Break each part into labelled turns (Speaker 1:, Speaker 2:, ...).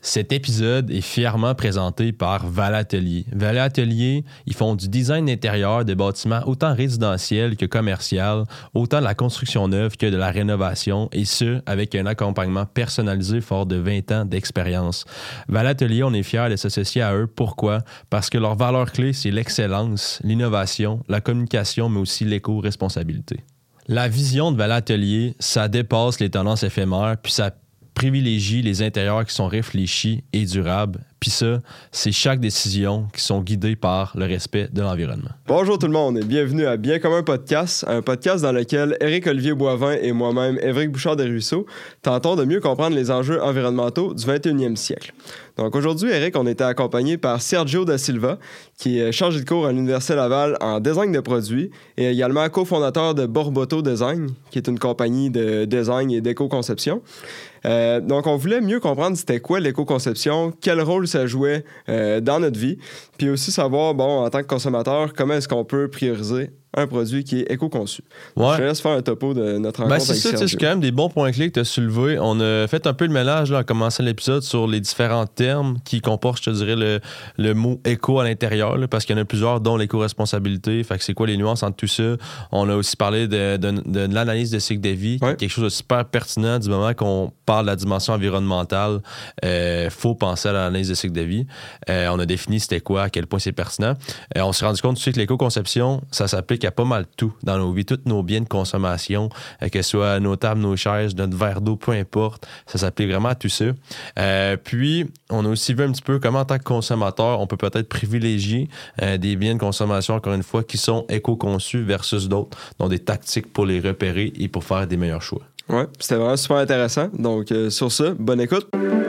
Speaker 1: Cet épisode est fièrement présenté par Val Atelier. Val Atelier, ils font du design intérieur de bâtiments autant résidentiels que commerciaux, autant de la construction neuve que de la rénovation, et ce, avec un accompagnement personnalisé fort de 20 ans d'expérience. Val Atelier, on est fiers de s'associer à eux. Pourquoi? Parce que leur valeur clé, c'est l'excellence, l'innovation, la communication, mais aussi l'éco-responsabilité. La vision de Val Atelier, ça dépasse les tendances éphémères, puis ça privilégie les intérieurs qui sont réfléchis et durables. Puis ça, c'est chaque décision qui sont guidées par le respect de l'environnement.
Speaker 2: Bonjour tout le monde et bienvenue à Bien commun podcast, un podcast dans lequel Éric-Olivier Boivin et moi-même, Évric Bouchard-Desruisseaux, tentons de mieux comprendre les enjeux environnementaux du 21e siècle. Donc aujourd'hui, Éric, on était accompagné par Sergio da Silva, qui est chargé de cours à l'Université Laval en design de produits et également cofondateur de Borboto Design, qui est une compagnie de design et d'éco-conception. Donc, on voulait mieux comprendre c'était quoi l'éco-conception, quel rôle ça jouait dans notre vie, puis aussi savoir, en tant que consommateur, comment est-ce qu'on peut prioriser un produit qui est éco-conçu.
Speaker 1: Ouais.
Speaker 2: Je te laisse faire un topo de notre rencontre
Speaker 1: c'est
Speaker 2: avec
Speaker 1: ça,
Speaker 2: Sergio.
Speaker 1: c'est quand même des bons points clés que tu as soulevés. On a fait un peu le mélange là, en commençant l'épisode sur les différents termes qui comportent, je te dirais, le mot éco à l'intérieur, là, parce qu'il y en a plusieurs, dont l'éco-responsabilité. Fait que c'est quoi les nuances entre tout ça? On a aussi parlé de l'analyse de cycle de vie, qui est quelque chose de super pertinent du moment qu'on parle de la dimension environnementale. Faut penser à l'analyse de cycle de vie. On a défini c'était quoi, à quel point c'est pertinent. On s'est rendu compte aussi que l'éco-conception, ça s'applique à pas mal tout dans nos vies, tous nos biens de consommation, que ce soit nos tables, nos chaises, notre verre d'eau, peu importe, ça s'applique vraiment à tout ça. Puis, on a aussi vu un petit peu comment, en tant que consommateur, on peut peut-être privilégier des biens de consommation, encore une fois, qui sont éco-conçus versus d'autres, donc des tactiques pour les repérer et pour faire des meilleurs choix.
Speaker 2: Ouais, c'était vraiment super intéressant. Donc, sur ça, bonne écoute.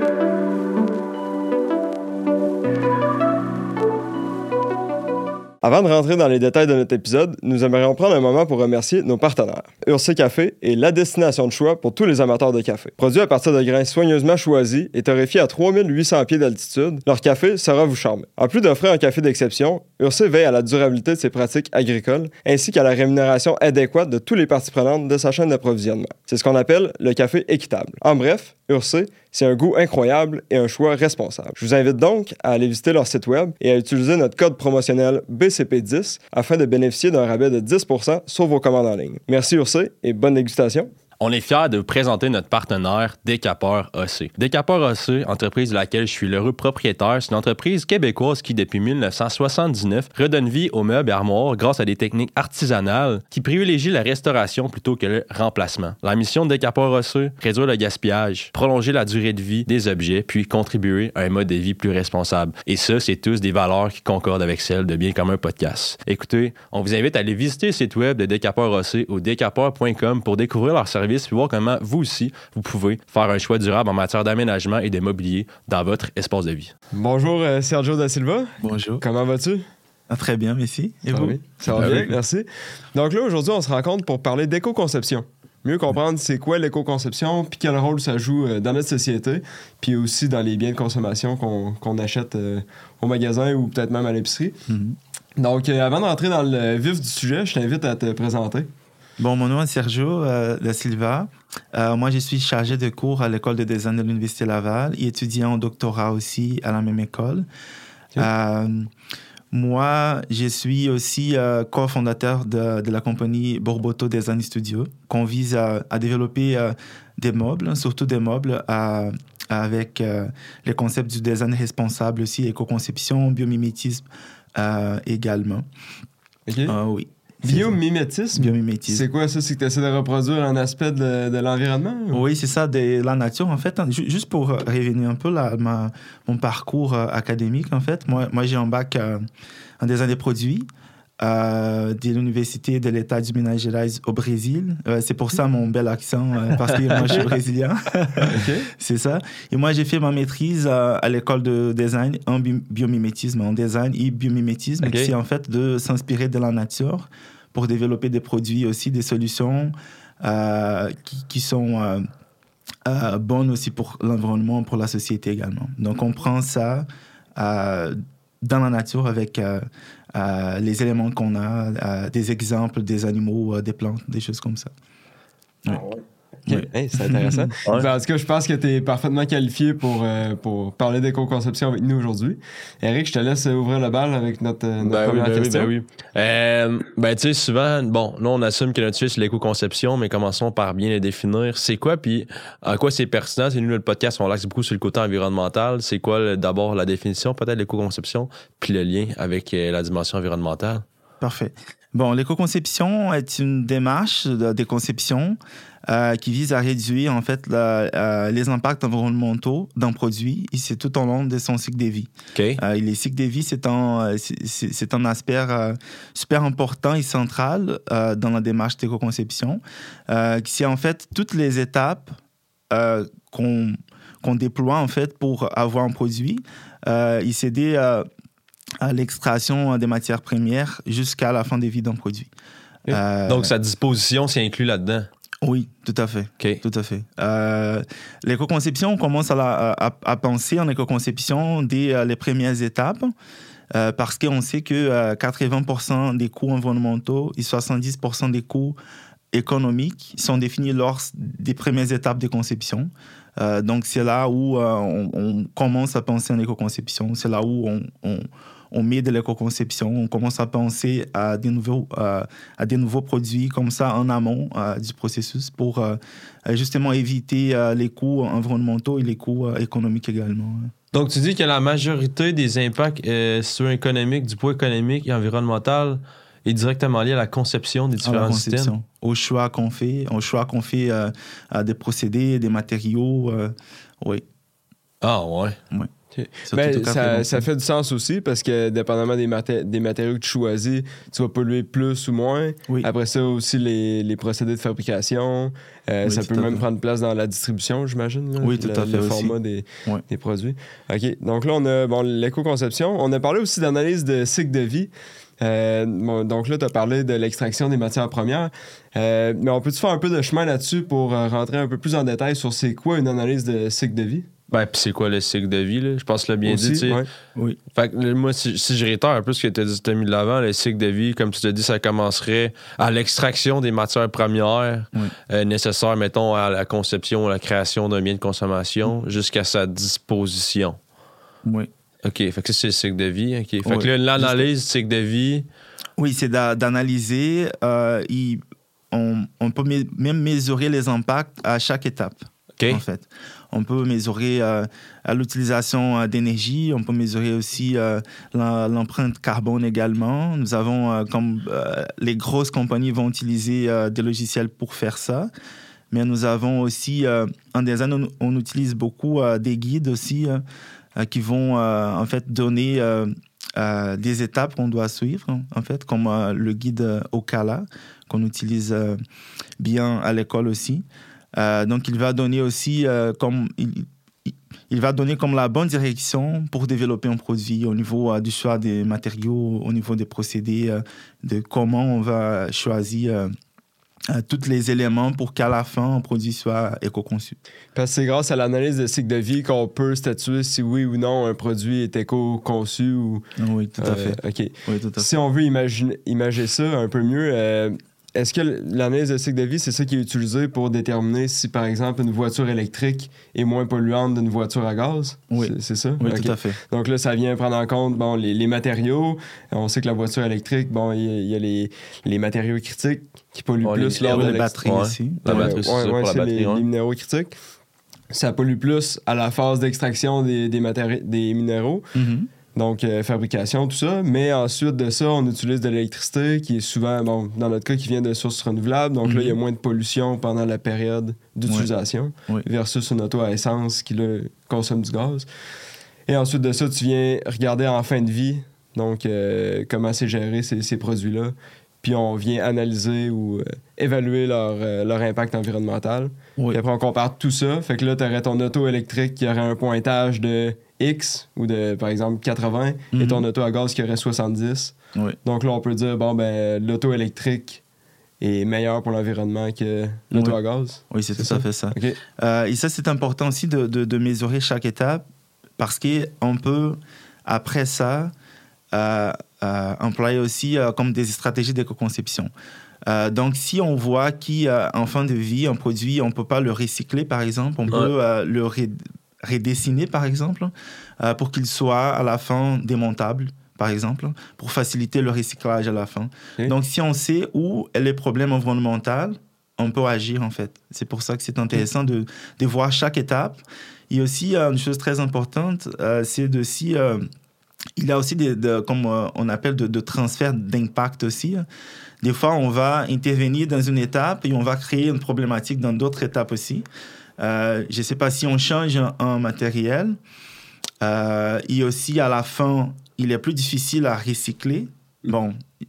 Speaker 2: Avant de rentrer dans les détails de notre épisode, nous aimerions prendre un moment pour remercier nos partenaires. Urcé Café est la destination de choix pour tous les amateurs de café. Produit à partir de grains soigneusement choisis et torréfiés à 3800 pieds d'altitude, leur café saura vous charmer. En plus d'offrir un café d'exception, Urcé veille à la durabilité de ses pratiques agricoles ainsi qu'à la rémunération adéquate de tous les parties prenantes de sa chaîne d'approvisionnement. C'est ce qu'on appelle le café équitable. En bref, Urcé, c'est un goût incroyable et un choix responsable. Je vous invite donc à aller visiter leur site web et à utiliser notre code promotionnel BCP10 afin de bénéficier d'un rabais de 10% sur vos commandes en ligne. Merci Urcé et bonne dégustation.
Speaker 1: On est fiers de vous présenter notre partenaire Décapeur AC. Décapeur AC, entreprise de laquelle je suis l'heureux propriétaire, c'est une entreprise québécoise qui, depuis 1979, redonne vie aux meubles et armoires grâce à des techniques artisanales qui privilégient la restauration plutôt que le remplacement. La mission de Décapeur AC, réduire le gaspillage, prolonger la durée de vie des objets, puis contribuer à un mode de vie plus responsable. Et ça, c'est tous des valeurs qui concordent avec celles de Bien commun podcast. Écoutez, on vous invite à aller visiter le site web de Décapeur AC au décapeur.com pour découvrir leur service puis voir comment vous aussi, vous pouvez faire un choix durable en matière d'aménagement et de mobilier dans votre espace de vie.
Speaker 2: Bonjour Sergio da Silva.
Speaker 3: Bonjour.
Speaker 2: Comment vas-tu?
Speaker 3: Très bien, merci. Et vous?
Speaker 2: Oui. Ça va bien, merci. Donc là, aujourd'hui, on se rencontre pour parler d'éco-conception. Mieux comprendre c'est quoi l'éco-conception puis quel rôle ça joue dans notre société puis aussi dans les biens de consommation qu'on achète au magasin ou peut-être même à l'épicerie. Mm-hmm. Donc, avant d'entrer dans le vif du sujet, je t'invite à te présenter.
Speaker 3: Bon, mon nom est Sergio da Silva. Moi, je suis chargé de cours à l'école de design de l'Université Laval et étudiant en doctorat aussi à la même école. Okay. Moi, je suis aussi cofondateur de la compagnie Borboto Design Studio, qu'on vise à développer des meubles, surtout des meubles avec les concepts du design responsable aussi, éco-conception, biomimétisme également.
Speaker 2: OK.
Speaker 3: Oui.
Speaker 2: Biomimétisme?
Speaker 3: Biomimétisme.
Speaker 2: C'est quoi ça? C'est que tu essaies de reproduire un aspect de l'environnement? Ou?
Speaker 3: Oui, c'est ça, de la nature. En fait, juste pour revenir un peu mon parcours académique, en fait, moi j'ai un bac en design des produits de l'Université de l'État du Minas Gerais au Brésil. C'est pour ça mon bel accent, parce que moi, je suis brésilien.
Speaker 2: Okay.
Speaker 3: C'est ça. Et moi, j'ai fait ma maîtrise à l'école de design en biomimétisme, en design et biomimétisme,
Speaker 1: Okay.
Speaker 3: qui c'est en fait de s'inspirer de la nature pour développer des produits aussi, des solutions qui sont bonnes aussi pour l'environnement, pour la société également. Donc, on prend ça dans la nature avec les éléments qu'on a, des exemples, des animaux, des plantes, des choses comme ça.
Speaker 2: Ouais. OK. Hey, c'est intéressant.
Speaker 1: Ouais.
Speaker 2: Ben, en tout cas, je pense que tu es parfaitement qualifié pour parler d'éco-conception avec nous aujourd'hui. Eric, je te laisse ouvrir le bal avec notre première question.
Speaker 1: Ben, tu sais, souvent, bon, là, on assume que notre sujet, c'est l'éco-conception, mais commençons par bien le définir. C'est quoi, puis en quoi c'est pertinent? C'est nous, le podcast, on l'axe beaucoup sur le côté environnemental. C'est quoi, d'abord, la définition, peut-être, de l'éco-conception, puis le lien avec la dimension environnementale?
Speaker 3: Parfait. Bon, l'éco-conception est une démarche de conception qui vise à réduire en fait les impacts environnementaux d'un produit et c'est tout au long de son cycle de vie.
Speaker 1: OK.
Speaker 3: Les cycles de vie, c'est un aspect super important et central dans la démarche d'éco-conception. C'est en fait toutes les étapes qu'on déploie en fait pour avoir un produit et s'aider à l'extraction des matières premières jusqu'à la fin de vie d'un produit.
Speaker 1: Donc, sa disposition, c'est inclus là-dedans?
Speaker 3: Oui, tout à fait.
Speaker 1: OK.
Speaker 3: Tout à fait. L'éco-conception, on commence à penser en éco-conception dès les premières étapes parce qu'on sait que 80% des coûts environnementaux et 70% des coûts économiques sont définis lors des premières étapes de conception. Donc, c'est là où on commence à penser en éco-conception. C'est là où on met de l'éco-conception. On commence à penser à des nouveaux produits comme ça en amont du processus pour justement éviter les coûts environnementaux et les coûts économiques également.
Speaker 1: Donc, tu dis que la majorité des impacts socio-économiques, du poids économique et environnemental est directement lié à la conception des différents systèmes.
Speaker 3: Au choix qu'on fait, des procédés, des matériaux. Oui.
Speaker 1: Ah, ouais.
Speaker 3: Oui.
Speaker 2: Ben, ça fait du sens aussi parce que dépendamment des matériaux que tu choisis, tu vas polluer plus ou moins.
Speaker 3: Oui.
Speaker 2: Après ça aussi les procédés de fabrication, ça peut même prendre place dans la distribution, j'imagine. Là,
Speaker 3: oui, tout à fait.
Speaker 2: Le format des produits. OK. Donc là, on a l'éco-conception. On a parlé aussi d'analyse de cycle de vie. Donc là, tu as parlé de l'extraction des matières premières. Mais on peut-tu faire un peu de chemin là-dessus pour rentrer un peu plus en détail sur c'est quoi une analyse de cycle de vie?
Speaker 1: Ben, puis c'est quoi le cycle de vie, là? Je pense que l'as bien
Speaker 2: aussi,
Speaker 1: dit, tu sais.
Speaker 2: Ouais.
Speaker 3: Oui.
Speaker 1: Fait que moi, si je réitère un peu ce que tu as mis de l'avant, le cycle de vie, comme tu t'as dit, ça commencerait à l'extraction des matières premières nécessaires, mettons, à la conception, à la création d'un bien de consommation, jusqu'à sa disposition.
Speaker 3: Oui.
Speaker 1: OK, fait que ça, c'est le cycle de vie. OK. Fait que là, l'analyse du cycle de vie...
Speaker 3: Oui, c'est d'analyser. On peut même mesurer les impacts à chaque étape, en fait. On peut mesurer l'utilisation d'énergie, on peut mesurer aussi l'empreinte carbone également. Nous avons, les grosses compagnies vont utiliser des logiciels pour faire ça, mais nous avons aussi, en design, on utilise beaucoup des guides aussi qui vont en fait donner des étapes qu'on doit suivre, en fait, comme le guide Ocala, qu'on utilise bien à l'école aussi. Donc, il va donner aussi il va donner comme la bonne direction pour développer un produit au niveau du choix des matériaux, au niveau des procédés, de comment on va choisir tous les éléments pour qu'à la fin, un produit soit éco-conçu.
Speaker 2: Parce que c'est grâce à l'analyse de cycle de vie qu'on peut statuer si oui ou non un produit est éco-conçu ou...
Speaker 3: Oui, tout à fait.
Speaker 2: OK.
Speaker 3: Oui, tout à fait.
Speaker 2: Si on veut imaginer ça un peu mieux, est-ce que l'analyse de cycle de vie, c'est ça qui est utilisé pour déterminer si, par exemple, une voiture électrique est moins polluante d'une voiture à gaz?
Speaker 3: Oui.
Speaker 2: C'est ça?
Speaker 3: Oui,
Speaker 2: OK.
Speaker 3: tout à fait.
Speaker 2: Donc là, ça vient prendre en compte les matériaux. On sait que la voiture électrique, il y a les matériaux critiques qui polluent plus lors de
Speaker 3: les batteries aussi.
Speaker 1: La batterie, c'est ça, pour la batterie.
Speaker 2: Les minéraux critiques. Ça pollue plus à la phase d'extraction des minéraux.
Speaker 3: Mm-hmm.
Speaker 2: Donc, fabrication, tout ça. Mais ensuite de ça, on utilise de l'électricité qui est souvent, dans notre cas, qui vient de sources renouvelables. Donc là, il y a moins de pollution pendant la période d'utilisation versus une auto à essence qui, là, consomme du gaz. Et ensuite de ça, tu viens regarder en fin de vie, donc comment c'est géré ces produits-là. Puis on vient analyser ou évaluer leur impact environnemental.
Speaker 3: Oui.
Speaker 2: Puis après, on compare tout ça. Fait que là, tu aurais ton auto électrique qui aurait un pointage de X ou de, par exemple, 80 et ton auto à gaz qui aurait 70.
Speaker 3: Oui.
Speaker 2: Donc là, on peut dire, l'auto électrique est meilleure pour l'environnement que l'auto à gaz.
Speaker 3: Oui, c'est tout à fait ça.
Speaker 2: Okay.
Speaker 3: Et ça, c'est important aussi de mesurer chaque étape parce qu'on peut, après ça, employer aussi comme des stratégies d'éco-conception. Donc, si on voit qu'en fin de vie, un produit, on ne peut pas le recycler, par exemple, on peut le redessiner, par exemple, pour qu'il soit à la fin démontable, par exemple, pour faciliter le recyclage à la fin. Okay. Donc, si on sait où est le problème environnemental, on peut agir, en fait. C'est pour ça que c'est intéressant de voir chaque étape. Et aussi, une chose très importante, c'est aussi... il y a aussi, comme on appelle, de transfert d'impact aussi. Des fois, on va intervenir dans une étape et on va créer une problématique dans d'autres étapes aussi. Je ne sais pas si on change un matériel. Et aussi, à la fin, il est plus difficile à recycler. Bon,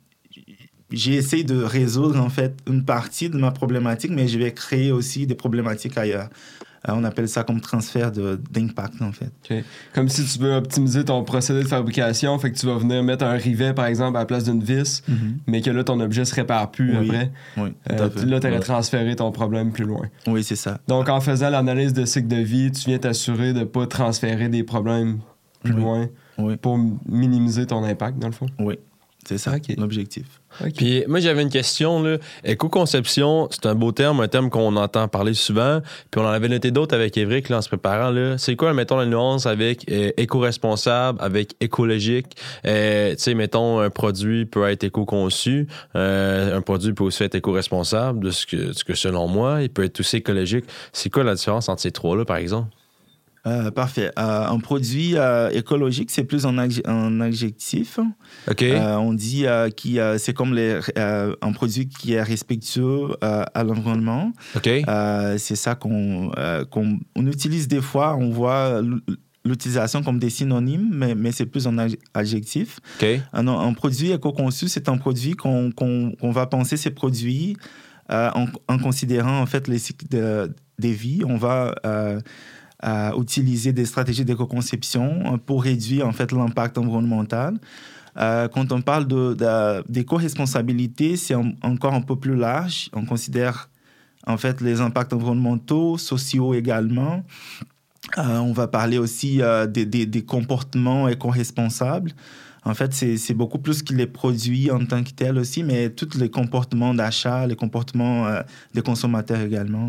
Speaker 3: j'ai essayé de résoudre, en fait, une partie de ma problématique, mais je vais créer aussi des problématiques ailleurs. On appelle ça comme transfert d'impact, en fait.
Speaker 2: Okay. Comme si tu veux optimiser ton procédé de fabrication, fait que tu vas venir mettre un rivet, par exemple, à la place d'une vis, mais que là, ton objet ne se répare plus après.
Speaker 3: Oui,
Speaker 2: là, tu aurais transféré ton problème plus loin.
Speaker 3: Oui, c'est ça.
Speaker 2: Donc, en faisant l'analyse de cycle de vie, tu viens t'assurer de ne pas transférer des problèmes plus loin pour minimiser ton impact, dans le fond.
Speaker 3: Oui, c'est ça, l'objectif.
Speaker 1: Okay. Puis moi, j'avais une question, là. Éco-conception, c'est un beau terme, un terme qu'on entend parler souvent. Puis on en avait noté d'autres avec Évric, là, en se préparant, là. C'est quoi, mettons, la nuance avec éco-responsable, avec écologique? Tu sais, mettons, un produit peut être éco-conçu. Un produit peut aussi être éco-responsable, de ce que selon moi, il peut être aussi écologique. C'est quoi la différence entre ces trois-là, par exemple?
Speaker 3: Parfait. Un produit écologique, c'est plus un adjectif.
Speaker 1: Okay.
Speaker 3: On dit que c'est comme un produit qui est respectueux à l'environnement.
Speaker 1: Okay.
Speaker 3: C'est ça qu'on utilise des fois. On voit l'utilisation comme des synonymes, mais c'est plus un adjectif.
Speaker 1: Okay.
Speaker 3: Un produit éco-conçu, c'est un produit qu'on va penser ces produits en considérant en fait les cycles de vie. On va utiliser des stratégies d'éco-conception pour réduire en fait l'impact environnemental. Quand on parle d'éco-responsabilité, c'est encore un peu plus large. On considère en fait les impacts environnementaux, sociaux également. On va parler aussi des comportements éco-responsables. En fait, c'est beaucoup plus que les produits en tant que tels aussi, mais tous les comportements d'achat, les comportements des consommateurs également.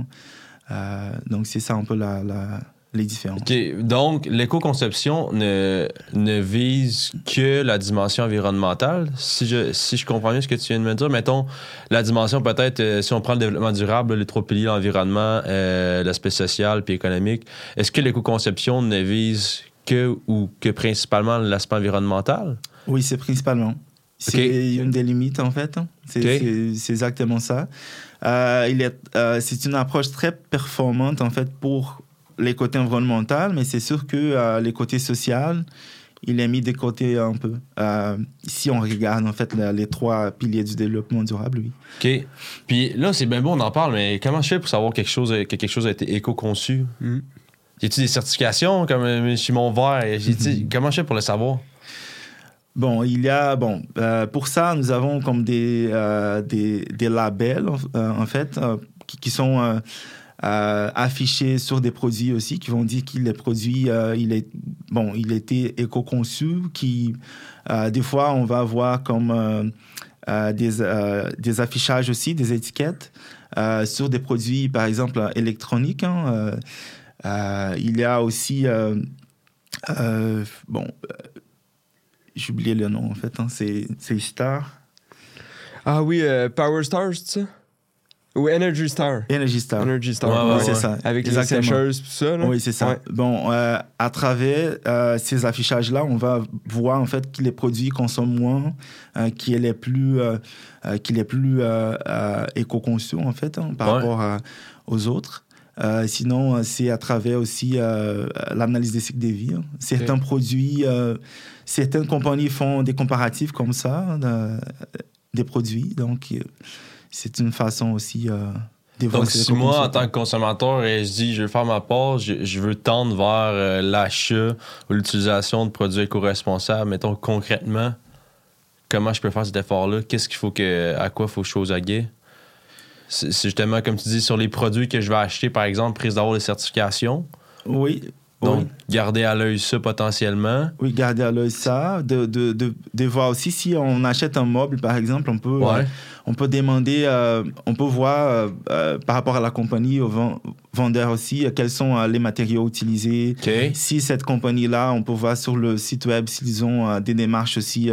Speaker 3: Donc, c'est ça un peu les différences.
Speaker 1: Okay. Donc, l'éco-conception ne vise que la dimension environnementale. Si je comprends bien ce que tu viens de me dire, mettons, la dimension peut-être, si on prend le développement durable, les trois piliers, l'environnement, l'aspect social puis économique, est-ce que l'éco-conception ne vise que principalement l'aspect environnemental?
Speaker 3: Oui, c'est principalement. C'est une des limites, en fait. C'est exactement ça. C'est une approche très performante, en fait, pour les côtés environnementaux, mais c'est sûr que les côtés sociaux, il est mis de côté un peu. Si on regarde, en fait, les trois piliers du développement durable, oui.
Speaker 1: OK. Puis là, c'est bien beau, on en parle, mais comment je fais pour savoir que quelque chose a été éco-conçu? Y a-t-il des certifications, comme chez mon verre? Comment je fais pour le savoir?
Speaker 3: Bon, pour ça, nous avons comme des labels, en fait, qui sont affichés sur des produits aussi, qui vont dire que les produits, il était éco-conçu, des fois, on va avoir comme des affichages aussi, des étiquettes sur des produits, par exemple, électroniques. Il y a aussi, j'ai oublié le nom, en fait. C'est Star.
Speaker 2: Ah oui, Power Star, c'est ça? Ou Energy Star.
Speaker 3: Energy Star.
Speaker 2: Ouais,
Speaker 3: c'est ça.
Speaker 2: Avec les sécheuses, tout ça. Là.
Speaker 3: Oui, c'est ça. Ouais. Bon, à travers ces affichages-là, on va voir, en fait, que les produits consomment moins, qu'il est plus éco-conçu, en fait, par rapport aux autres. Sinon, c'est à travers aussi l'analyse des cycles de vie. Certains produits, certaines compagnies font des comparatifs comme ça, des produits. Donc, c'est une façon aussi de voir.
Speaker 1: Donc, si moi, en tant que consommateur, je dis je veux faire ma part, je veux tendre vers l'achat ou l'utilisation de produits éco-responsables, mettons concrètement, comment je peux faire cet effort-là? À quoi il faut que je chose à guet? C'est justement, comme tu dis, sur les produits que je vais acheter, par exemple, prise d'avoir les certifications.
Speaker 3: Oui,
Speaker 1: Donc,
Speaker 3: Oui.
Speaker 1: garder à l'œil ça potentiellement.
Speaker 3: Oui, garder à l'œil ça, de voir aussi si on achète un meuble, par exemple, on peut demander, on peut voir par rapport à la compagnie, au vendeur aussi, quels sont les matériaux utilisés.
Speaker 1: OK.
Speaker 3: Si cette compagnie-là, on peut voir sur le site web s'ils ont des démarches aussi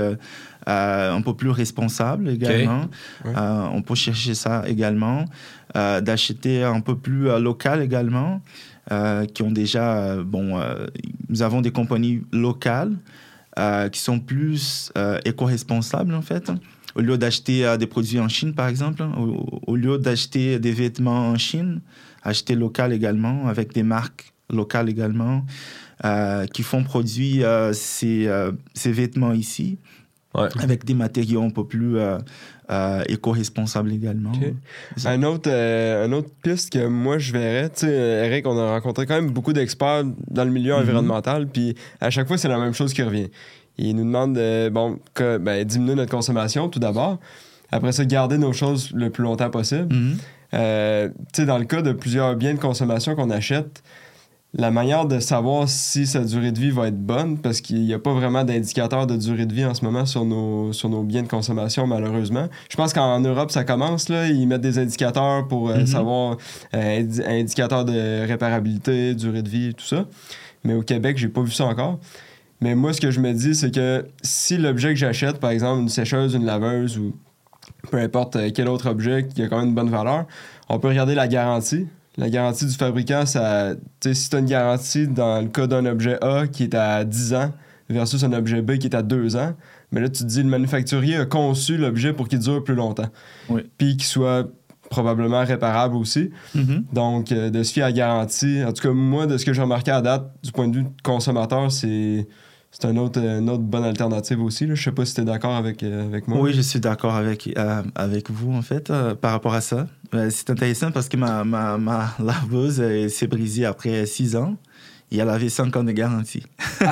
Speaker 3: un peu plus responsables également.
Speaker 2: Ouais.
Speaker 3: On peut chercher ça également. D'acheter un peu plus local également. Qui ont déjà... nous avons des compagnies locales qui sont plus éco-responsables, en fait. Au lieu d'acheter des produits en Chine, par exemple, au lieu d'acheter des vêtements en Chine, acheter local également, avec des marques locales également, qui font produire ces vêtements ici, avec des matériaux un peu plus éco-responsables également.
Speaker 2: Okay. Un autre piste que moi je verrais, tu sais, Eric, on a rencontré quand même beaucoup d'experts dans le milieu environnemental, puis à chaque fois c'est la même chose qui revient. Ils nous demandent diminuer notre consommation tout d'abord, après ça garder nos choses le plus longtemps possible. Tu sais, dans le cas de plusieurs biens de consommation qu'on achète, la manière de savoir si sa durée de vie va être bonne, parce qu'il n'y a pas vraiment d'indicateur de durée de vie en ce moment sur nos biens de consommation, malheureusement. Je pense qu'en Europe, ça commence, là. Ils mettent des indicateurs pour savoir indicateurs de réparabilité, durée de vie, tout ça. Mais au Québec, j'ai pas vu ça encore. Mais moi, ce que je me dis, c'est que si l'objet que j'achète, par exemple, une sécheuse, une laveuse ou peu importe quel autre objet qui a quand même une bonne valeur, on peut regarder la garantie. La garantie du fabricant, ça, si tu as une garantie dans le cas d'un objet A qui est à 10 ans versus un objet B qui est à 2 ans, mais là, tu te dis le manufacturier a conçu l'objet pour qu'il dure plus longtemps. Oui. Puis qu'il soit probablement réparable aussi. Donc, de se fier à la garantie, en tout cas, moi, de ce que j'ai remarqué à date, du point de vue consommateur, c'est une autre bonne alternative aussi. Là. Je sais pas si tu es d'accord avec moi.
Speaker 3: Oui, je suis d'accord avec vous, en fait, par rapport à ça. C'est intéressant parce que ma laveuse s'est brisée après 6 ans et elle avait 5 ans de garantie.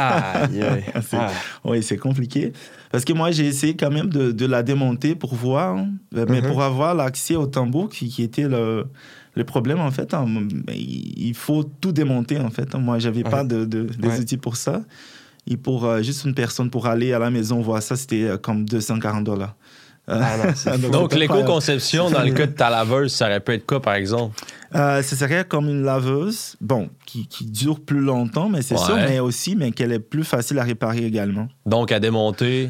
Speaker 3: Oui, c'est compliqué. Parce que moi, j'ai essayé quand même de la démonter pour voir, mais pour avoir l'accès au tambour qui était le problème, en fait, il faut tout démonter, en fait. Moi, j'avais pas des outils pour ça. Et pour juste une personne, pour aller à la maison voir ça, c'était comme $240.
Speaker 1: Donc, l'éco-conception, dans le cas de ta laveuse, ça aurait pu être quoi, par exemple?
Speaker 3: Ce serait comme une laveuse, qui dure plus longtemps, mais c'est sûr, mais qu'elle est plus facile à réparer également.
Speaker 1: Donc, à démonter.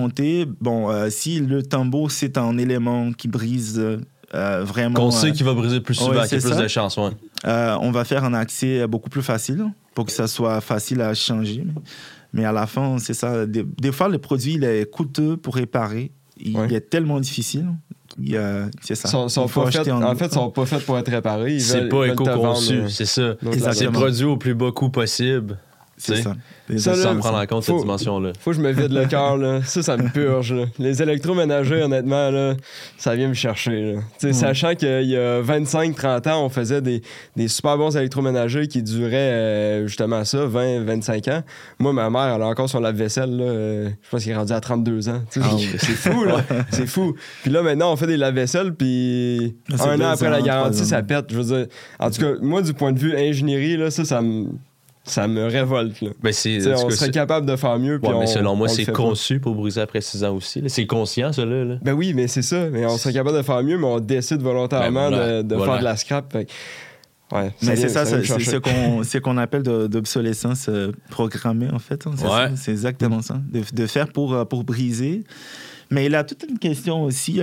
Speaker 3: Si le tambour, c'est un élément qui brise vraiment...
Speaker 1: Qu'on sait qu'il va briser plus souvent, qu'il y a plus de chance,
Speaker 3: on va faire un accès beaucoup plus facile pour que ça soit facile à changer. Mais à la fin, c'est ça. Des fois, le produit, il est coûteux pour réparer. Il est tellement difficile. C'est ça.
Speaker 2: Ils sont pas faits pour être réparés.
Speaker 1: C'est pas éco-conçu, c'est ça. C'est produit au plus bas coût possible.
Speaker 3: C'est ça.
Speaker 1: Sans prendre en compte cette dimension-là.
Speaker 2: Faut que je me vide le cœur, là. Ça me purge, là. Les électroménagers, honnêtement, là, ça vient me chercher, là. Sachant qu'il y a 25-30 ans, on faisait des super bons électroménagers qui duraient justement ça, 20-25 ans. Moi, ma mère, elle a encore son lave-vaisselle, là. Je pense qu'il est rendu à 32 ans. C'est fou, là. C'est fou. Puis là, maintenant, on fait des lave-vaisselles, puis un an après la garantie, ça pète. Je veux dire, en tout cas, moi, du point de vue ingénierie, là, ça me révolte. Là.
Speaker 1: Ben
Speaker 2: on serait capable de faire mieux.
Speaker 1: Mais selon moi, c'est conçu pour briser après 6 ans aussi. Là. C'est conscient, ça. Là.
Speaker 2: Ben oui, mais c'est ça. Mais on serait capable de faire mieux, mais on décide volontairement de faire de la scrap.
Speaker 3: Mais c'est ça, c'est ce qu'on appelle d'obsolescence programmée, en fait. C'est exactement ça. De faire pour briser. Mais il y a toute une question aussi,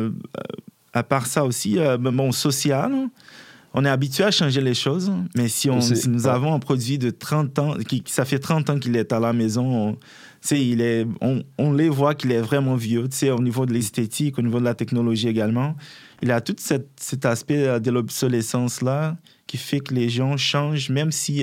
Speaker 3: à part ça aussi, social. On est habitué à changer les choses, mais si nous avons un produit de 30 ans, ça fait 30 ans qu'il est à la maison, on les voit qu'il est vraiment vieux, au niveau de l'esthétique, au niveau de la technologie également. Il y a tout cet aspect de l'obsolescence-là qui fait que les gens changent, même si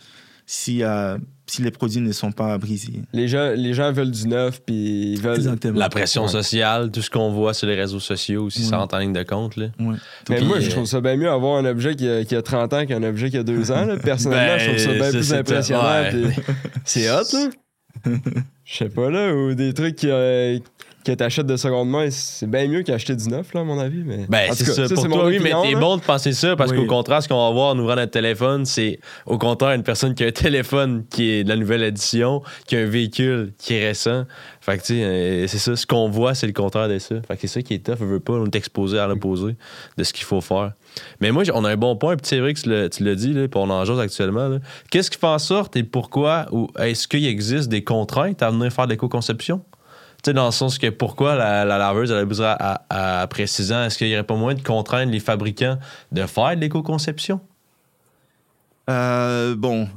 Speaker 3: les produits ne sont pas brisés.
Speaker 2: Les gens veulent du neuf, puis ils veulent...
Speaker 3: Exactement.
Speaker 1: La pression sociale, tout ce qu'on voit sur les réseaux sociaux aussi, ça rentre en ligne de compte. Là.
Speaker 2: Ouais. Mais moi, je trouve ça bien mieux avoir un objet qui a 30 ans qu'un objet qui a 2 ans. Là. Personnellement, je trouve ça bien plus impressionnant. C'est hot, là. Je sais pas, là, ou des trucs que t'achètes de seconde main, c'est bien mieux qu'acheter du neuf, là, à mon avis. Mais...
Speaker 1: Ben, c'est ça. Pour toi, oui, mais t'es bon de penser ça parce qu'au contraire, ce qu'on va voir en ouvrant notre téléphone, c'est au contraire une personne qui a un téléphone qui est de la nouvelle édition, qui a un véhicule qui est récent. Fait que, tu sais, c'est ça. Ce qu'on voit, c'est le contraire de ça. Fait que c'est ça qui est tough. On veut pas, on est exposé à l'opposé de ce qu'il faut faire. Mais moi, on a un bon point, puis c'est vrai que tu l'as dit, là, puis on en jase actuellement. Là. Qu'est-ce qui fait en sorte et pourquoi, ou est-ce qu'il existe des contraintes à venir faire de l'éco-conception? Tu sais, dans le sens que pourquoi la laveuse elle a besoin après 6 ans, est-ce qu'il n'y aurait pas moins de contraindre les fabricants de faire de l'éco-conception?
Speaker 3: Bon,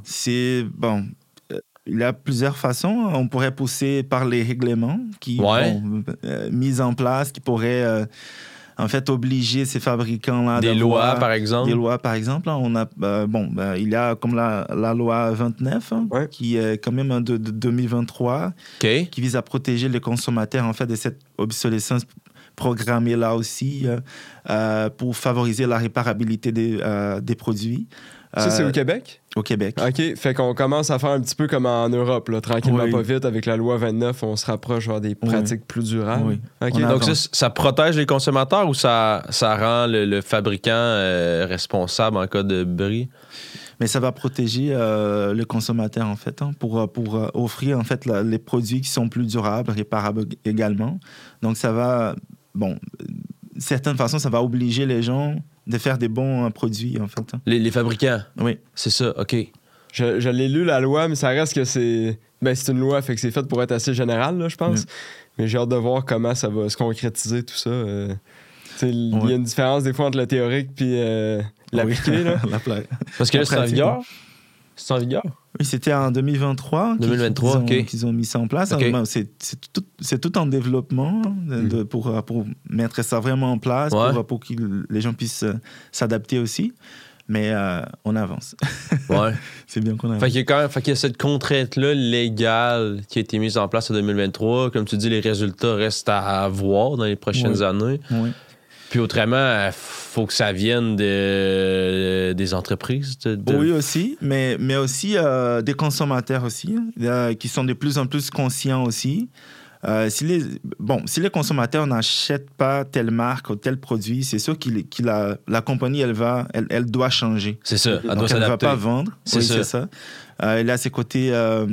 Speaker 3: il y a plusieurs façons. On pourrait pousser par les règlements qui mis en place, qui pourraient en fait obliger ces fabricants-là
Speaker 1: des lois, par exemple.
Speaker 3: Des lois, par exemple. On a, il y a comme la loi 29, qui est quand même de 2023, qui vise à protéger les consommateurs en fait de cette obsolescence programmée là aussi pour favoriser la réparabilité des produits.
Speaker 2: Ça, c'est au Québec?
Speaker 3: Au Québec.
Speaker 2: OK, fait qu'on commence à faire un petit peu comme en Europe, là, tranquillement, pas vite. Avec la loi 29, on se rapproche vers des pratiques plus durables.
Speaker 3: Oui.
Speaker 2: Okay.
Speaker 1: Donc, ça protège les consommateurs ou ça rend le fabricant responsable en cas de bris?
Speaker 3: Mais ça va protéger le consommateur, en fait, pour offrir, en fait, les produits qui sont plus durables, réparables également. Donc, ça va... Bon, de certaine façon, ça va obliger les gens de faire des bons produits, en fait.
Speaker 1: Les fabricants?
Speaker 3: Oui.
Speaker 1: C'est ça, OK.
Speaker 2: Je l'ai lu, la loi, mais ça reste que c'est... Ben, c'est une loi, fait que c'est fait pour être assez général, là, je pense. Mais j'ai hâte de voir comment ça va se concrétiser, tout ça. Il y a une différence, des fois, entre le théorique et l'appliqué, là.
Speaker 1: Parce que là, c'est en vigueur? C'est en vigueur?
Speaker 3: Oui, c'était en 2023 qu'ils ont mis ça en place.
Speaker 1: Okay.
Speaker 3: C'est tout en développement pour mettre ça vraiment en place, pour que les gens puissent s'adapter aussi. Mais on avance.
Speaker 1: Ouais.
Speaker 3: C'est bien qu'on avance.
Speaker 1: Fait qu'il y a cette contrainte-là légale qui a été mise en place en 2023. Comme tu dis, les résultats restent à voir dans les prochaines années.
Speaker 3: Oui.
Speaker 1: Puis autrement, il faut que ça vienne des entreprises.
Speaker 3: Oui, aussi, mais aussi des consommateurs aussi, qui sont de plus en plus conscients aussi. Si les consommateurs n'achètent pas telle marque ou tel produit, c'est sûr que la compagnie, elle doit changer.
Speaker 1: C'est ça, elle
Speaker 3: Donc,
Speaker 1: doit s'adapter.
Speaker 3: Elle ne va pas vendre.
Speaker 1: C'est ça.
Speaker 3: Elle a ses côtés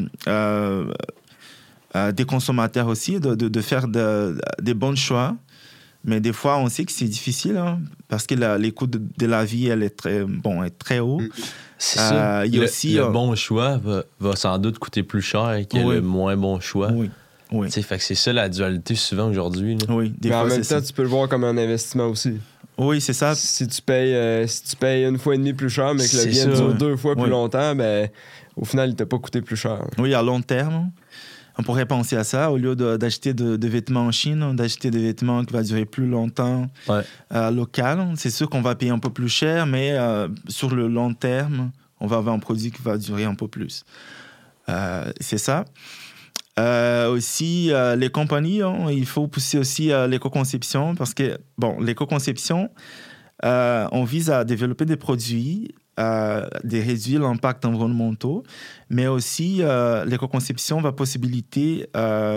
Speaker 3: des consommateurs aussi, de faire des bons choix. Mais des fois, on sait que c'est difficile parce que les coûts de la vie, elle est très haut.
Speaker 1: C'est ça. Le bon choix va sans doute coûter plus cher que le moins bon choix.
Speaker 3: Oui.
Speaker 1: Fait que c'est ça la dualité souvent aujourd'hui. Là.
Speaker 3: Oui,
Speaker 2: mais en même temps, tu peux le voir comme un investissement aussi.
Speaker 3: Oui, c'est ça.
Speaker 2: Si tu payes une fois et demie plus cher, mais que le bien dure 2 fois plus longtemps, ben, au final, il t'a pas coûté plus cher.
Speaker 3: Oui, à long terme. On pourrait penser à ça, au lieu d'acheter de vêtements en Chine, d'acheter des vêtements qui vont durer plus longtemps local. C'est sûr qu'on va payer un peu plus cher, mais sur le long terme, on va avoir un produit qui va durer un peu plus. C'est ça. Aussi, les compagnies, il faut pousser aussi l'éco-conception parce que, l'éco-conception, on vise à développer des produits de réduire l'impact environnemental, mais aussi l'éco-conception va possibiliter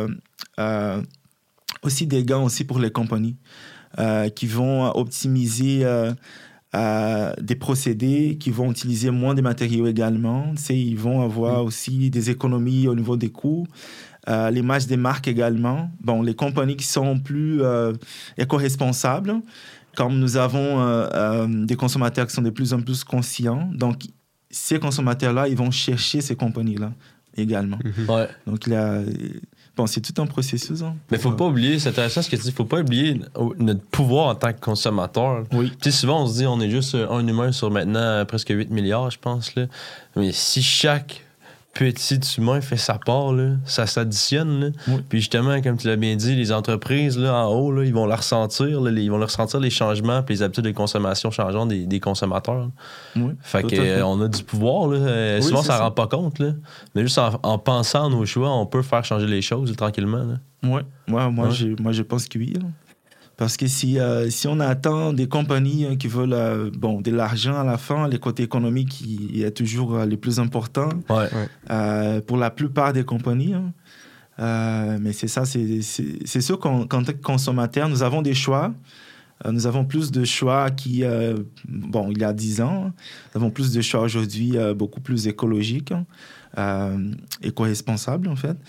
Speaker 3: aussi des gains aussi pour les compagnies qui vont optimiser des procédés, qui vont utiliser moins de matériaux également. Ils vont avoir aussi des économies au niveau des coûts. L'image des marques également. Les compagnies qui sont plus éco-responsables, comme nous avons des consommateurs qui sont de plus en plus conscients, donc ces consommateurs-là, ils vont chercher ces compagnies-là également.
Speaker 1: Ouais.
Speaker 3: Donc, c'est tout un processus.
Speaker 1: Mais il ne faut pas oublier, c'est intéressant ce que tu dis, il ne faut pas oublier notre pouvoir en tant que consommateur.
Speaker 3: Oui.
Speaker 1: Tu sais, souvent, on se dit on est juste un humain sur maintenant presque 8 milliards, je pense. Là. Mais si chaque petit humain fait sa part, là, ça s'additionne. Là.
Speaker 3: Oui.
Speaker 1: Puis justement, comme tu l'as bien dit, les entreprises là, en haut, là, ils vont le ressentir. Là, ils vont le ressentir les changements puis les habitudes de consommation changeantes des consommateurs.
Speaker 3: Oui,
Speaker 1: fait qu'on a du pouvoir. Là. Souvent, ça ne rend pas compte. Là. Mais juste en pensant à nos choix, on peut faire changer les choses tranquillement. Là.
Speaker 3: Oui, moi, je pense que oui. Là. Parce que si on attend des compagnies qui veulent de l'argent à la fin, les côtés économiques qui est toujours les plus importants pour la plupart des compagnies. Mais c'est ça, c'est sûr qu'en tant que consommateur, nous avons des choix. Nous avons plus de choix il y a 10 ans. Nous avons plus de choix aujourd'hui, beaucoup plus écologiques, éco-responsables, en fait.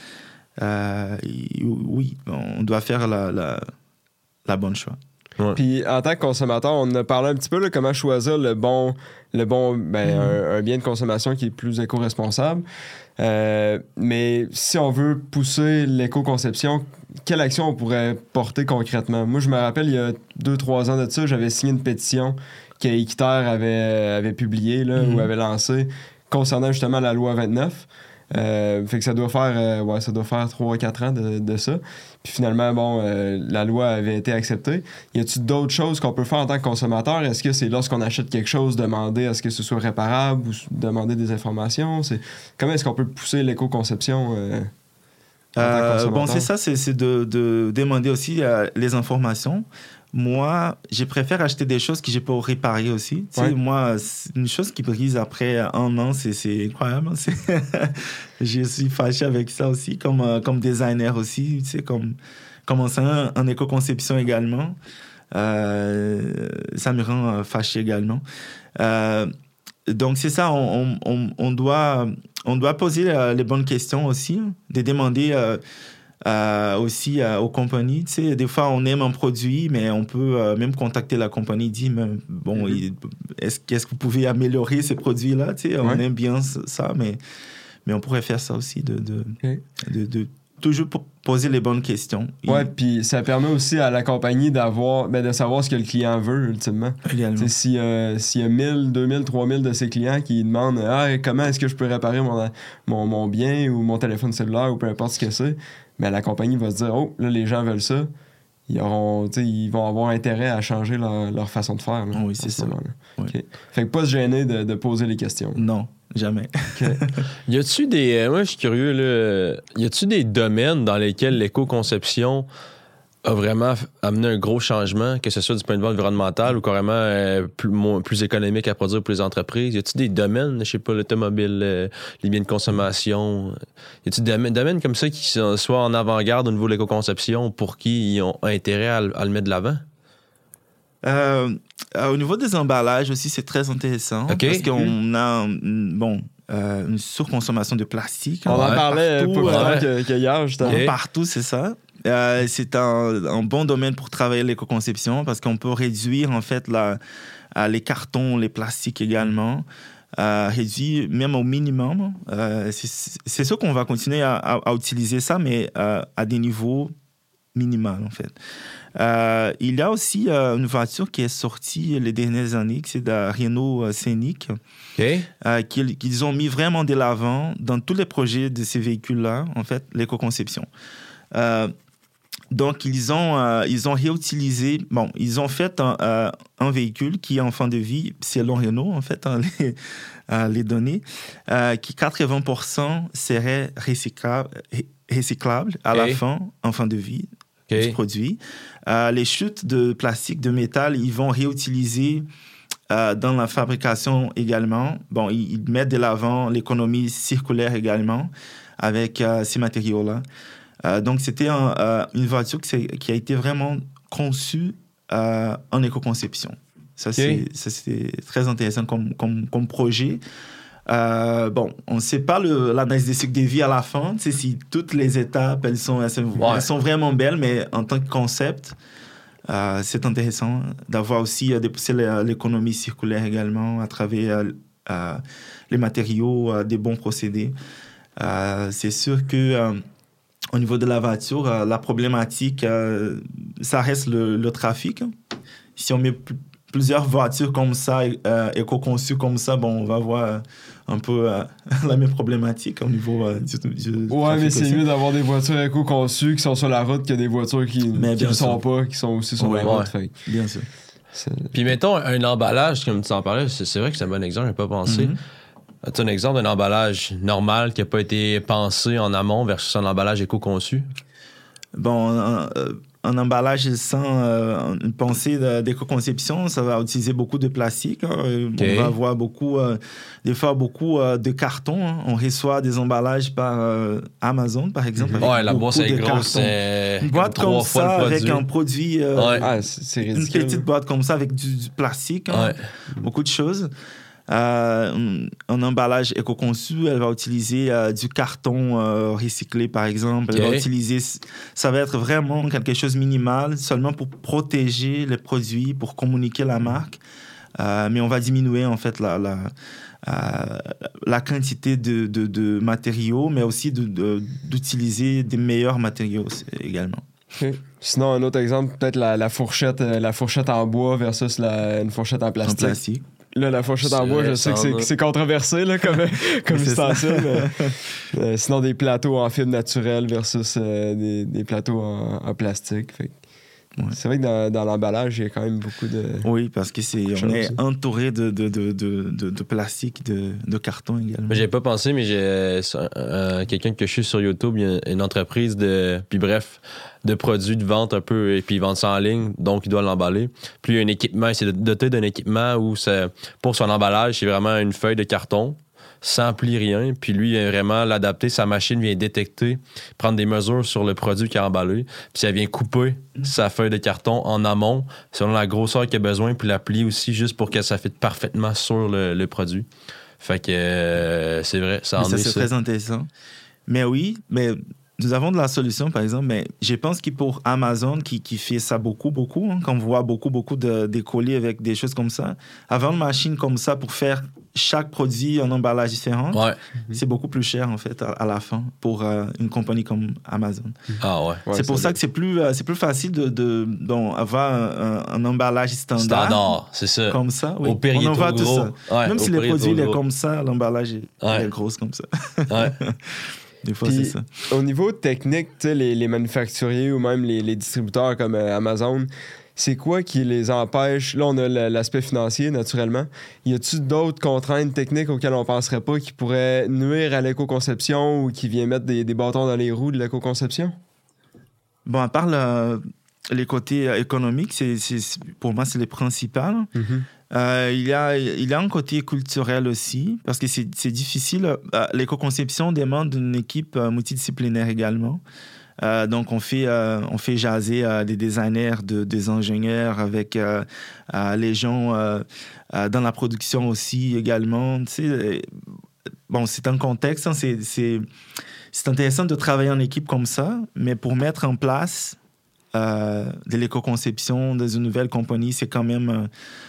Speaker 3: Oui, on doit faire la bonne choix.
Speaker 2: Ouais. Puis en tant que consommateur, on a parlé un petit peu là, comment choisir un bien de consommation qui est plus éco-responsable. Mais si on veut pousser l'éco-conception, quelle action on pourrait porter concrètement? Moi, je me rappelle, il y a 2-3 ans de ça, j'avais signé une pétition qu'Équiterre avait publiée ou avait lancée concernant justement la loi 29. Fait que ça doit faire 3-4 ans de ça. Puis finalement, la loi avait été acceptée. Y a-t-il d'autres choses qu'on peut faire en tant que consommateur? Est-ce que c'est lorsqu'on achète quelque chose, demander à ce que ce soit réparable ou demander des informations? Comment est-ce qu'on peut pousser l'éco-conception en tant que consommateur?
Speaker 3: C'est ça, c'est de demander aussi les informations. Moi, je préfère acheter des choses que je peux réparer aussi. Tu sais, moi, une chose qui brise après 1 an, c'est incroyable. Je suis fâché avec ça aussi, comme designer aussi, tu sais, comme enseignant en éco-conception également. Ça me rend fâché également. Donc, c'est ça, on doit poser les bonnes questions aussi, de demander... aussi aux compagnies, tu sais, des fois on aime un produit, mais on peut même contacter la compagnie, dire est-ce que vous pouvez améliorer ces produits-là, tu sais, on aime bien ça, mais on pourrait faire ça aussi, de toujours poser les bonnes questions.
Speaker 2: Ouais, puis ça permet aussi à la compagnie de savoir ce que le client veut, ultimement. Également. S'il y a 1000, 2000, 3000 de ses clients qui demandent comment est-ce que je peux réparer mon bien ou mon téléphone cellulaire ou peu importe ce que c'est, mais la compagnie va se dire, là, les gens veulent ça. Ils vont avoir intérêt à changer leur façon de faire. Là,
Speaker 3: oui, c'est ça.
Speaker 2: Ouais. Okay. Fait que pas se gêner de poser les questions.
Speaker 3: Non, jamais.
Speaker 1: Okay. Y a-tu moi, je suis curieux, là. Y a-tu des domaines dans lesquels l'éco-conception a vraiment amené un gros changement, que ce soit du point de vue environnemental ou carrément plus économique à produire pour les entreprises? Y a-t-il des domaines, je sais pas, l'automobile, les biens de consommation? Y a-t-il des domaines comme ça qui sont soit en avant-garde au niveau de l'éco-conception pour qui ils ont intérêt à le mettre de l'avant?
Speaker 3: Au niveau des emballages aussi, c'est très intéressant. Parce qu'on a une surconsommation de plastique.
Speaker 2: On en parlait un peu qu'hier, justement.
Speaker 3: Partout, c'est ça. C'est un bon domaine pour travailler l'éco-conception parce qu'on peut réduire en fait les cartons, les plastiques également, réduire même au minimum. C'est sûr qu'on va continuer à utiliser ça, mais à des niveaux minimaux en fait. Il y a aussi une voiture qui est sortie les dernières années, c'est la Renault Scénic, qu'ils ont mis vraiment de l'avant dans tous les projets de ces véhicules-là, en fait, l'éco-conception. Donc, ils ont réutilisé... ils ont fait un véhicule qui est en fin de vie, selon Renault, en fait, les données, qui 80% serait recyclable à la fin de vie du produit. Les chutes de plastique, de métal, ils vont réutiliser dans la fabrication également. Ils mettent de l'avant l'économie circulaire également avec ces matériaux-là. Donc, c'était une voiture qui a été vraiment conçue en éco-conception. Ça, c'est très intéressant comme projet. On ne sait pas l'analyse des cycles de vie à la fin. Tu sais, si toutes les étapes, elles sont vraiment belles, mais en tant que concept, c'est intéressant d'avoir aussi dépoussé l'économie circulaire également à travers les matériaux, des bons procédés. C'est sûr que... au niveau de la voiture, la problématique, ça reste le trafic. Si on met plusieurs voitures comme ça, éco-conçues comme ça, on va avoir un peu la même problématique au niveau du trafic.
Speaker 2: Mais c'est mieux d'avoir des voitures éco-conçues qui sont sur la route que des voitures qui ne sont pas, qui sont aussi sur la route. Fait.
Speaker 3: Bien sûr.
Speaker 1: Puis mettons un emballage, comme tu en parlais, c'est vrai que c'est un bon exemple, je n'ai pas pensé. As-tu un exemple d'un emballage normal qui n'a pas été pensé en amont versus un emballage éco-conçu?
Speaker 3: un emballage sans une pensée d'éco-conception, ça va utiliser beaucoup de plastique. On va avoir des fois beaucoup de carton. On reçoit des emballages par Amazon, par exemple.
Speaker 1: Ouais, la boîte est grosse.
Speaker 3: Une boîte comme ça, avec un produit...
Speaker 2: c'est ridicule.
Speaker 3: Une petite boîte comme ça, avec du plastique. Beaucoup de choses. Un emballage éco-conçu, elle va utiliser du carton recyclé, par exemple. Elle va utiliser... Ça va être vraiment quelque chose de minimal, seulement pour protéger les produits, pour communiquer la marque. Mais on va diminuer, en fait, la quantité de matériaux, mais aussi d'utiliser des meilleurs matériaux également.
Speaker 2: Okay. Sinon, un autre exemple, peut-être la fourchette en bois versus une fourchette en plastique.
Speaker 3: En plastique.
Speaker 2: Là, la fourchette en bois, je sais que c'est controversé là, comme ustensile. Mais, sinon, des plateaux en fibre naturelle versus des plateaux en plastique. Fait. C'est vrai que dans l'emballage, il y a quand même beaucoup de...
Speaker 3: Oui, parce qu'on est entouré de plastique, de carton également.
Speaker 1: J'avais pas pensé, mais j'ai quelqu'un que je suis sur YouTube, il y a une entreprise de produits de vente un peu, et puis ils vendent ça en ligne, donc il doit l'emballer. Puis il y a un équipement, il s'est doté d'un équipement où pour son emballage, c'est vraiment une feuille de carton, sans pli, rien. Puis lui, il vient vraiment l'adapter. Sa machine vient détecter, prendre des mesures sur le produit qu'il a emballé. Puis elle vient couper sa feuille de carton en amont, selon la grosseur qu'il a besoin, puis la plie aussi, juste pour que ça fitte parfaitement sur le produit. Fait que c'est vrai, ça en est ça.
Speaker 3: C'est très intéressant. Mais oui, mais nous avons de la solution, par exemple, mais je pense que pour Amazon, qui fait ça beaucoup, quand on voit beaucoup des colis avec des choses comme ça, avoir une machine comme ça pour faire chaque produit en emballage différent, c'est beaucoup plus cher, en fait, à la fin, pour une compagnie comme Amazon.
Speaker 1: Ah ouais.
Speaker 3: C'est pour ça que c'est plus facile d'avoir un emballage standard.
Speaker 1: C'est ça.
Speaker 3: Comme ça, oui.
Speaker 1: Au pire,
Speaker 3: on
Speaker 1: il est
Speaker 3: envoie
Speaker 1: trop
Speaker 3: tout
Speaker 1: gros.
Speaker 3: ça. Même si le produit est comme ça, l'emballage est gros comme ça.
Speaker 2: Ouais.
Speaker 3: Des fois, c'est ça.
Speaker 2: Au niveau technique, les manufacturiers ou même les distributeurs comme Amazon, c'est quoi qui les empêche? Là, on a l'aspect financier, naturellement. Y a-t-il d'autres contraintes techniques auxquelles on ne penserait pas qui pourraient nuire à l'éco-conception ou qui viennent mettre des bâtons dans les roues de l'éco-conception?
Speaker 3: Bon, à part les côtés économiques, pour moi, c'est les principales. Mm-hmm. Il y a un côté culturel aussi, parce que c'est difficile. L'éco-conception demande une équipe multidisciplinaire également. Donc, on fait jaser des designers, des ingénieurs, avec les gens dans la production aussi également. Tu sais, bon, c'est un contexte, hein, c'est intéressant de travailler en équipe comme ça, mais pour mettre en place de l'éco-conception dans une nouvelle compagnie, c'est quand même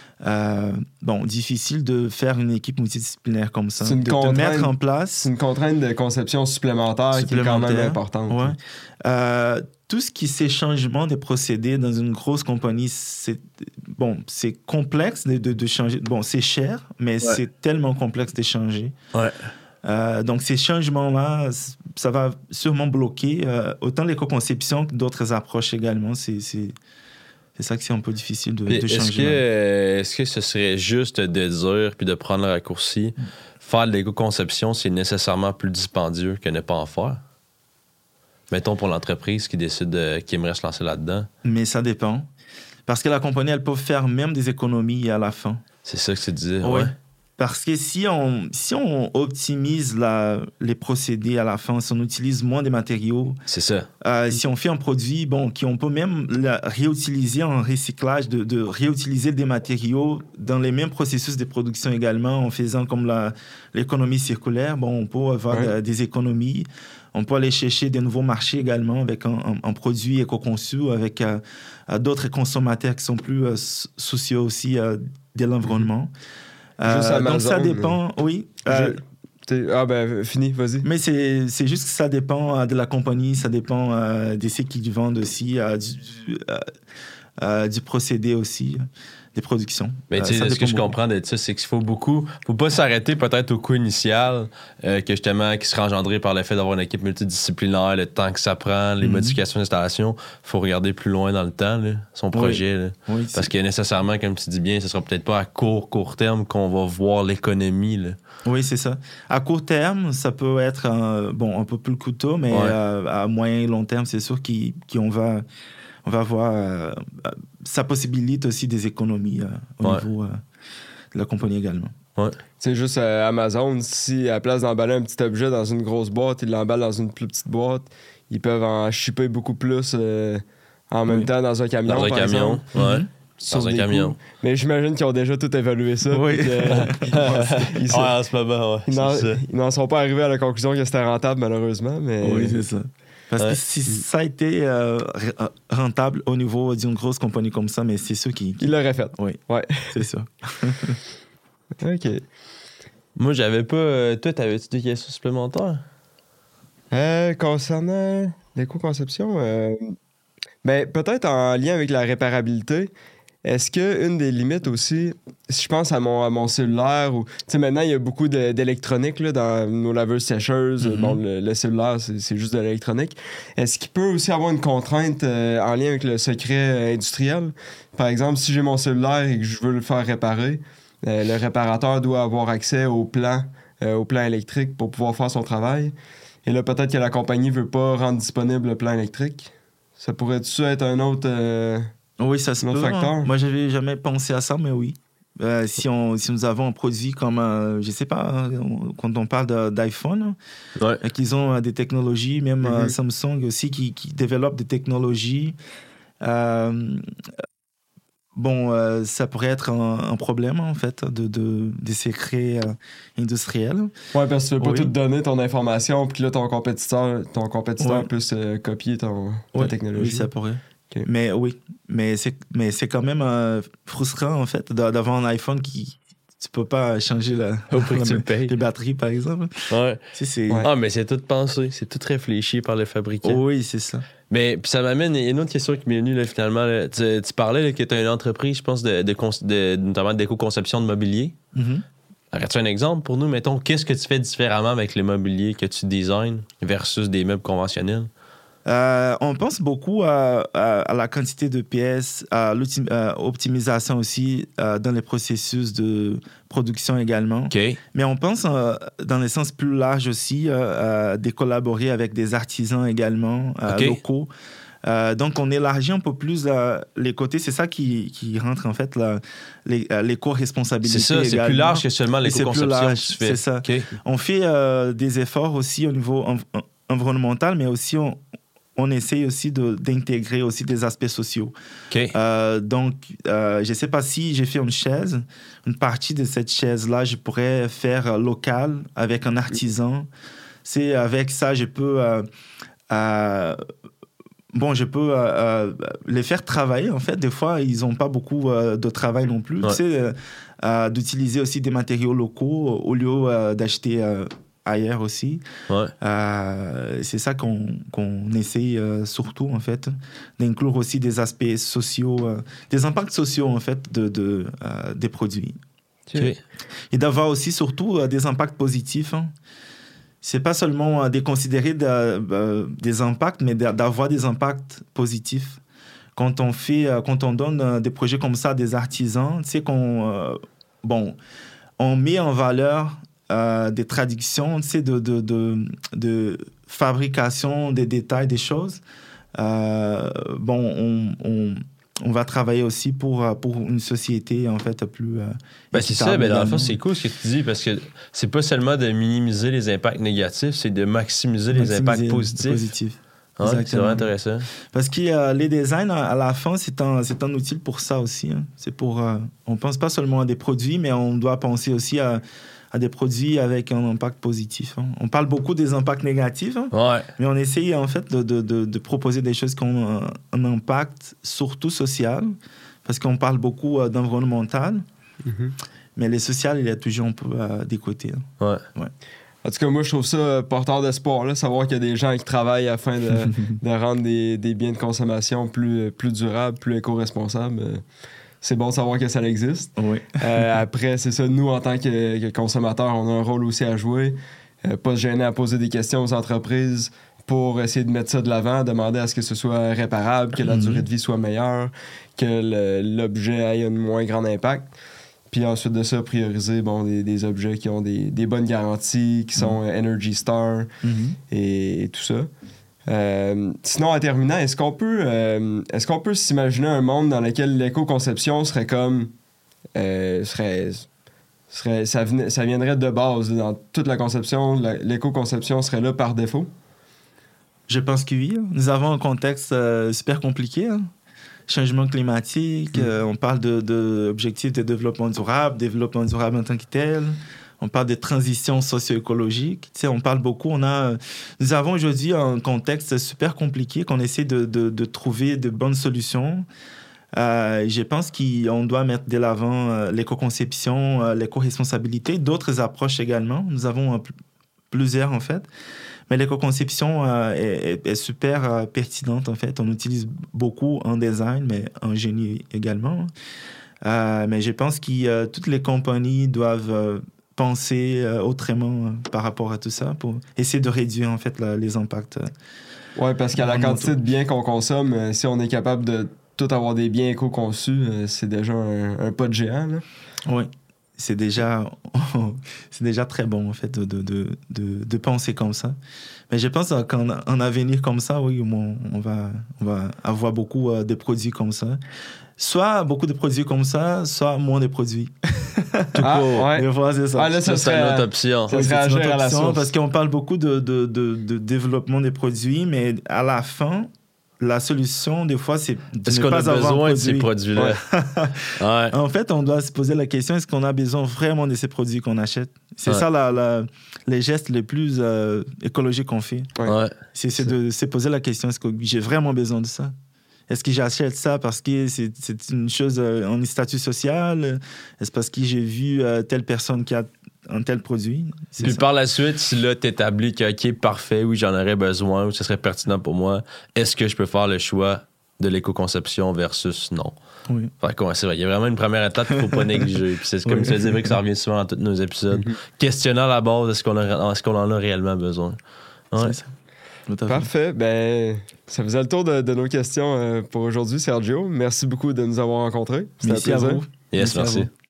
Speaker 3: difficile de faire une équipe multidisciplinaire comme ça. De mettre en place...
Speaker 2: C'est une contrainte de conception supplémentaire qui est quand même importante.
Speaker 3: Ouais. Tout ce qui est changement des procédés dans une grosse compagnie, c'est complexe de changer. Bon, c'est cher, mais c'est tellement complexe de changer.
Speaker 1: Ouais.
Speaker 3: Donc, ces changements-là, ça va sûrement bloquer autant l'éco-conception que d'autres approches également. C'est ça que c'est un peu difficile de changer.
Speaker 1: Est-ce que ce serait juste de dire puis de prendre le raccourci, faire de l'éco-conception, c'est nécessairement plus dispendieux que ne pas en faire? Mettons pour l'entreprise qui décide qui aimerait se lancer là-dedans.
Speaker 3: Mais ça dépend. Parce que la compagnie, elle peut faire même des économies à la fin.
Speaker 1: C'est ça que tu dis,
Speaker 3: ouais. Parce que si on optimise les procédés à la fin, si on utilise moins de matériaux...
Speaker 1: C'est ça.
Speaker 3: Si on fait un produit qu'on peut même réutiliser en recyclage, de réutiliser des matériaux dans les mêmes processus de production également, en faisant comme l'économie circulaire, on peut avoir des économies. On peut aller chercher de nouveaux marchés également avec un produit éco-conçu, avec d'autres consommateurs qui sont plus soucieux aussi de l'environnement. Amazon, donc ça dépend, oui.
Speaker 2: Fini, vas-y.
Speaker 3: Mais c'est juste que ça dépend de la compagnie, ça dépend de ceux qui vendent aussi, du procédé aussi, des productions.
Speaker 1: Mais tu sais, ce que je comprends de ça, c'est qu'il faut pas s'arrêter peut-être au coût initial, que justement, qui sera engendré par le fait d'avoir une équipe multidisciplinaire, le temps que ça prend, les modifications d'installation. Il faut regarder plus loin dans le temps, là, son projet. Là. Oui, parce que nécessairement, comme tu dis bien, ce sera peut-être pas à court terme qu'on va voir l'économie. Là.
Speaker 3: Oui, c'est ça. À court terme, ça peut être un peu plus coûteux, mais à moyen et long terme, c'est sûr qu'on va on va voir, ça possibilite aussi des économies au niveau de la compagnie également.
Speaker 1: Ouais.
Speaker 2: C'est juste Amazon, si à la place d'emballer un petit objet dans une grosse boîte, ils l'emballent dans une plus petite boîte, ils peuvent en shipper beaucoup plus en même temps dans un camion.
Speaker 1: Dans un camion, ouais. Dans un camion.
Speaker 2: Coûts. Mais j'imagine qu'ils ont déjà tout évalué ça.
Speaker 3: Oui.
Speaker 1: En ce moment, ouais.
Speaker 2: Ils n'en sont pas arrivés à la conclusion que c'était rentable, malheureusement. Mais...
Speaker 3: Oui, c'est ça. Parce que si ça a été rentable au niveau d'une grosse compagnie comme ça, mais c'est ceux qui...
Speaker 2: Ils l'auraient fait.
Speaker 3: Oui,
Speaker 2: ouais.
Speaker 3: C'est ça.
Speaker 2: OK.
Speaker 1: Moi, j'avais pas... toi, t'avais-tu des questions supplémentaires?
Speaker 2: Concernant l'éco-conception, ben, peut-être en lien avec la réparabilité, est-ce qu'une des limites aussi, si je pense à mon cellulaire, ou tu sais, maintenant, il y a beaucoup d'électronique là, dans nos laveuses sécheuses. Bon, le cellulaire, c'est juste de l'électronique. Est-ce qu'il peut aussi avoir une contrainte en lien avec le secret industriel? Par exemple, si j'ai mon cellulaire et que je veux le faire réparer, le réparateur doit avoir accès au plan électrique pour pouvoir faire son travail. Et là, peut-être que la compagnie ne veut pas rendre disponible le plan électrique. Ça pourrait-tu être un autre...
Speaker 3: Oui, ça se peut.
Speaker 2: Facteur.
Speaker 3: Moi, j'avais jamais pensé à ça, mais oui. Si nous avons un produit comme, je sais pas, quand on parle d'iPhone, qu'ils ont des technologies, même Samsung aussi, qui développent des technologies. Ça pourrait être un problème, en fait, des secrets industriels.
Speaker 2: Oui, parce que tu ne veux pas tout donner ton information, puis là, ton compétiteur puisse copier ta technologie.
Speaker 3: Oui, ça pourrait.
Speaker 2: Okay.
Speaker 3: Mais c'est quand même frustrant, en fait, d'avoir un iPhone qui... Tu peux pas changer les batteries, par exemple.
Speaker 1: Ouais.
Speaker 3: Ah,
Speaker 1: mais c'est tout pensé, c'est tout réfléchi par le fabricant.
Speaker 3: Oui, c'est ça.
Speaker 1: Mais puis ça m'amène, il y a une autre question qui m'est venue, là, finalement. Là. Tu parlais là, que tu as une entreprise, je pense, notamment d'éco-conception de mobilier. Aurais-tu un exemple pour nous? Mettons, qu'est-ce que tu fais différemment avec le mobilier que tu designs versus des meubles conventionnels?
Speaker 3: On pense beaucoup à la quantité de pièces, à l'optimisation aussi dans les processus de production également.
Speaker 1: Okay.
Speaker 3: Mais on pense dans le sens plus large aussi de collaborer avec des artisans également locaux. Donc, on élargit un peu plus les côtés. C'est ça qui rentre, en fait, l'éco-responsabilité.
Speaker 1: C'est ça, c'est plus large que seulement l'éco-conception que tu fais.
Speaker 3: C'est ça. Okay. On fait des efforts aussi au niveau environnemental, mais aussi on essaye aussi d'intégrer aussi des aspects sociaux.
Speaker 1: Okay.
Speaker 3: Donc, je ne sais pas si j'ai fait une partie de cette chaise-là, je pourrais faire local avec un artisan. C'est avec ça, je peux... je peux les faire travailler, en fait. Des fois, ils n'ont pas beaucoup de travail non plus. Tu sais, d'utiliser aussi des matériaux locaux au lieu d'acheter ailleurs aussi. C'est ça qu'on essaye surtout, en fait, d'inclure aussi des aspects sociaux, des impacts sociaux, en fait, des produits.
Speaker 1: Okay.
Speaker 3: Et d'avoir aussi, surtout, des impacts positifs, hein. C'est pas seulement de considérer des impacts, mais d'avoir des impacts positifs. Quand on donne des projets comme ça à des artisans, tu sais on met en valeur des traductions, tu sais, de fabrication, des détails, des choses. On va travailler aussi pour une société, en fait, plus
Speaker 1: c'est ça, mais dans le fond, c'est cool ce que tu dis, parce que c'est pas seulement de minimiser les impacts négatifs, c'est de maximiser les impacts positifs. C'est vraiment intéressant.
Speaker 3: Parce que les designs, à la fin, c'est un outil pour ça aussi. Hein. C'est pour... on pense pas seulement à des produits, mais on doit penser aussi à des produits avec un impact positif. Hein. On parle beaucoup des impacts négatifs, hein, mais on essaye en fait de proposer des choses qui ont un impact surtout social, parce qu'on parle beaucoup d'environnemental, mais le social, il est toujours un peu des côtés. Hein.
Speaker 2: En tout cas, moi, je trouve ça porteur d'espoir, là, savoir qu'il y a des gens qui travaillent afin de rendre des biens de consommation plus durables, plus éco-responsables. C'est bon de savoir que ça existe.
Speaker 3: Oui.
Speaker 2: Après, c'est ça, nous, en tant que consommateurs, on a un rôle aussi à jouer. Pas se gêner à poser des questions aux entreprises pour essayer de mettre ça de l'avant, demander à ce que ce soit réparable, que la durée de vie soit meilleure, que l'objet ait un moins grand impact. Puis ensuite de ça, prioriser des objets qui ont des bonnes garanties, qui sont Energy Star et tout ça. Sinon, en terminant, est-ce qu'on peut s'imaginer un monde dans lequel l'éco-conception serait comme... ça viendrait de base. Dans toute la conception, l'éco-conception serait là par défaut?
Speaker 3: Je pense que oui. Nous avons un contexte super compliqué. Hein. Changement climatique, on parle d'objectifs de développement durable en tant que tel. On parle de transition socio-écologique. Tu sais, on parle beaucoup. Nous avons aujourd'hui un contexte super compliqué qu'on essaie de trouver de bonnes solutions. Je pense qu'on doit mettre de l'avant l'éco-conception, l'éco-responsabilité, d'autres approches également. Nous avons plusieurs, en fait. Mais l'éco-conception est super pertinente, en fait. On utilise beaucoup en design, mais en génie également. Mais je pense que toutes les compagnies doivent penser autrement par rapport à tout ça pour essayer de réduire, en fait, les impacts.
Speaker 2: Oui, parce qu'à la quantité de biens qu'on consomme, si on est capable de tout avoir des biens éco-conçus, c'est déjà un pas de géant, là.
Speaker 3: Oui. C'est déjà très bon, en fait, de penser comme ça. Mais je pense qu'en avenir comme ça, oui, on va avoir beaucoup de produits comme ça. Soit beaucoup de produits comme ça, soit moins de produits.
Speaker 1: Tout court.
Speaker 2: Ouais.
Speaker 3: Voilà, c'est ça.
Speaker 2: Là, ça
Speaker 1: c'est une autre option.
Speaker 2: Ça serait agir à la source.
Speaker 3: Parce qu'on parle beaucoup de développement des produits, mais à la fin, la solution, des fois, c'est de
Speaker 1: est-ce
Speaker 3: ne
Speaker 1: qu'on
Speaker 3: pas
Speaker 1: a
Speaker 3: avoir
Speaker 1: besoin
Speaker 3: un
Speaker 1: de ces produits-là? Ouais.
Speaker 3: En fait, on doit se poser la question, est-ce qu'on a besoin vraiment de ces produits qu'on achète? C'est ça les gestes les plus écologiques qu'on fait.
Speaker 1: Ouais.
Speaker 3: C'est de se poser la question, est-ce que j'ai vraiment besoin de ça? Est-ce que j'achète ça parce que c'est une chose en statut social? Est-ce parce que j'ai vu telle personne qui a un tel produit?
Speaker 1: Puis par la suite, si là, t'établis que, OK, parfait, oui, j'en aurais besoin, ou ce serait pertinent pour moi, est-ce que je peux faire le choix de l'éco-conception versus non?
Speaker 3: Oui.
Speaker 1: Fait que, ouais, c'est vrai, il y a vraiment une première étape qu'il ne faut pas négliger. Puis c'est comme tu disais, vrai que ça revient souvent dans tous nos épisodes. Questionnant la base, est-ce qu'on en a réellement besoin? Ouais.
Speaker 3: C'est ça.
Speaker 2: Parfait. Ben, ça faisait le tour de nos questions pour aujourd'hui, Sergio. Merci beaucoup de nous avoir rencontrés. C'était un
Speaker 3: Merci à
Speaker 2: plaisir.
Speaker 3: vous.
Speaker 1: Yes, merci.